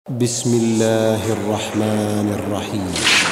بسم الله الرحمن الرحيم.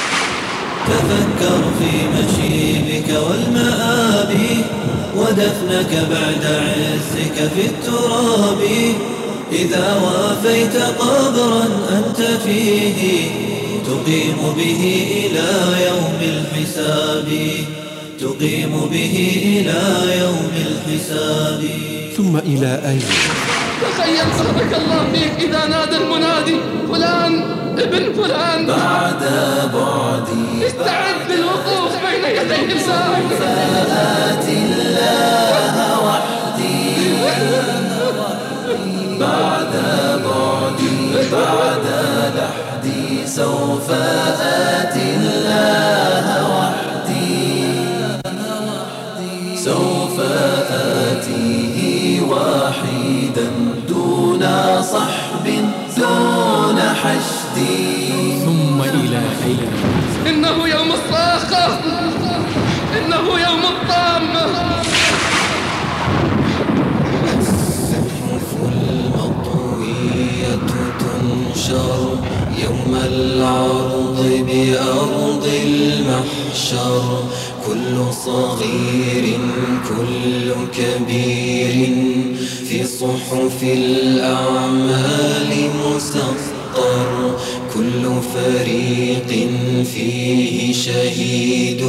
تفكر في مشيبك والمآب ودفنك بعد عزك في التراب. إذا وافيت قبرا أنت فيه تقيم به إلى يوم الحساب، تقيم به إلى يوم الحساب. ثم إلى أين؟ تخيل بارك الله فيك إذا نادى المنادي فلان ابن فلان، بعد بعدي استعد للوقوف بين يدي الله. فآتي الله وحدي بعد بعدي بعد لحدي، سوف آتي الله وحدي، سوف آتيه واحدا دون صحب دون حشدي. ثم إلى أين؟ إنه يوم الصاخة، إنه يوم الطامة. الصحف المطوية تنشر يوم العرض بأرض المحشر، كل صغير كل كبير في صحف الأعمال مسطر، كل فريق فيه شهيد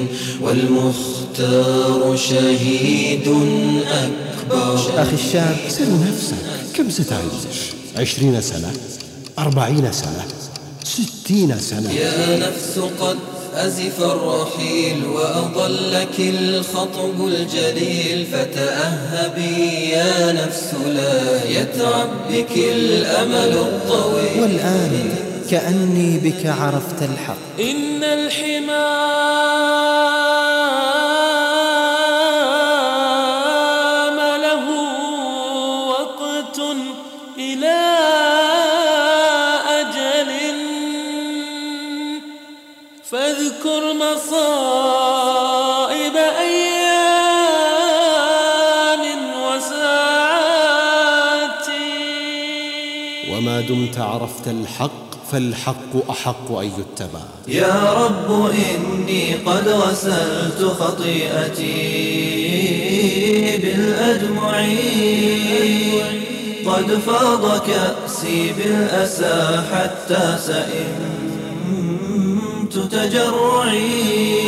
والمختار شهيد أكبر. أخي الشاب، سل نفسك، كم ستعيش؟ 20 سنة؟ 40 سنة؟ 60 سنة؟ يا نفس قد أزف الرحيل وأضلك الخطب الجليل، فتأهبي يا نفس لا يتعب بك الأمل الطويل. والآن كأني بك عرفت الحق. إن الحمام له وقت إلى أجل، فاذكر مصائب أيام وساعات. وما دمت عرفت الحق فالحق أحق أن يتبع. يا رب إني قد غسلت خطيئتي بالأدمع، قد فاض كأسي بالأسى حتى سئمت تجرعي.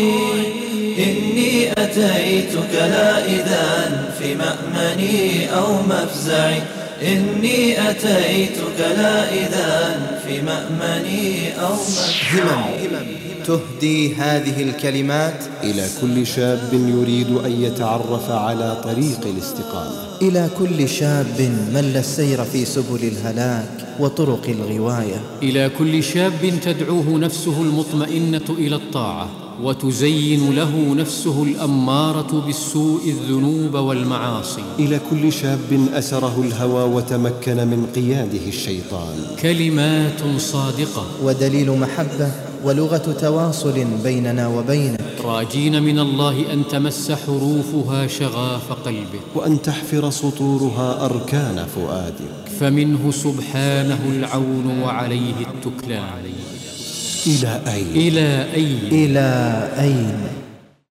إني أتيتك لا في مأمني أو مفزعي، إني أتيتك لا في مأمني أو مفزعي. تهدي هذه الكلمات إلى كل شاب يريد أن يتعرف على طريق الاستقامة، إلى كل شاب مل السير في سبل الهلاك وطرق الغواية، إلى كل شاب تدعوه نفسه المطمئنة إلى الطاعة وتزين له نفسه الأمارة بالسوء الذنوب والمعاصي، إلى كل شاب أسره الهوى وتمكن من قياده الشيطان. كلمات صادقة ودليل محبة ولغة تواصل بيننا وبينك، راجين من الله أن تمس حروفها شغاف قلبك وأن تحفر سطورها أركان فؤادك، فمنه سبحانه العون وعليه التكلان. إلى أين؟ إلى أين؟ إلى أين؟